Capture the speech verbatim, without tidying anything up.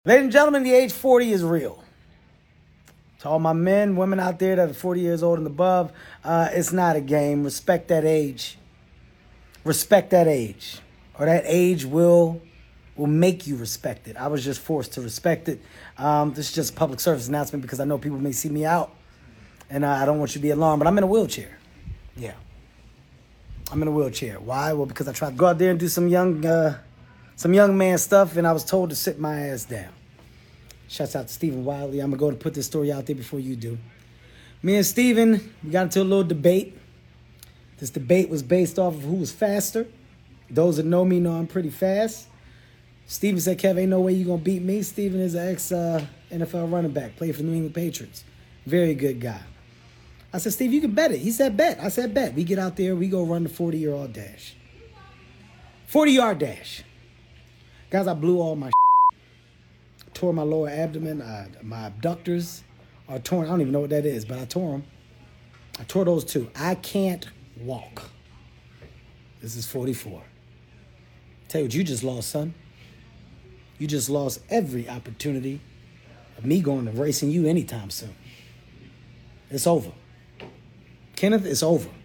Ladies and gentlemen, the age forty is real. To all my men, women out there that are forty years old and above, uh, it's not a game. Respect that age. Respect that age. Or that age will will make you respect it. I was just forced to respect it. Um, this is just a public service announcement because I know people may see me out. And uh, I don't want you to be alarmed, but I'm in a wheelchair. Yeah. I'm in a wheelchair. Why? Well, because I tried to go out there and do some young... Uh, Some young man stuff, and I was told to sit my ass down. Shouts out to Stephen Wiley. I'm going to go to put this story out there before you do. Me and Stephen, we got into a little debate. This debate was based off of who was faster. Those that know me know I'm pretty fast. Stephen said, Kev, ain't no way you're going to beat me. Stephen is an ex-N F L running back, played for the New England Patriots. Very good guy. I said, Steve, you can bet it. He said, bet. I said, bet. We get out there, we go run the forty-yard dash. forty-yard dash. Guys, I blew all my shit. Tore my lower abdomen. I, my abductors are torn. I don't even know what that is, but I tore them. I tore those too. I can't walk. This is forty-four. Tell you what you just lost, son. You just lost every opportunity of me going to racing you anytime soon. It's over. Kenneth, it's over.